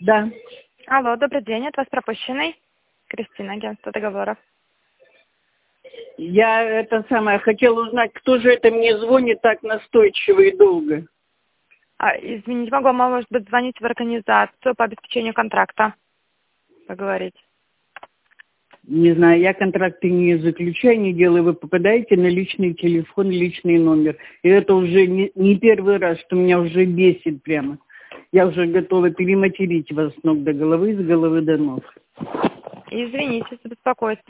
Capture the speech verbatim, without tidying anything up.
Да. Алло, добрый день, от вас пропущенный. Кристина, агентство договоров. Я это самое хотела узнать, кто же это мне звонит так настойчиво и долго. А, извините, могу, может быть, звонить в организацию по обеспечению контракта. Поговорить. Не знаю, я контракты не заключаю, не делаю. Вы попадаете на личный телефон, личный номер. И это уже не, не первый раз, что меня уже бесит прямо. Я уже готова перематерить вас с ног до головы, с головы до ног. Извините за беспокойство.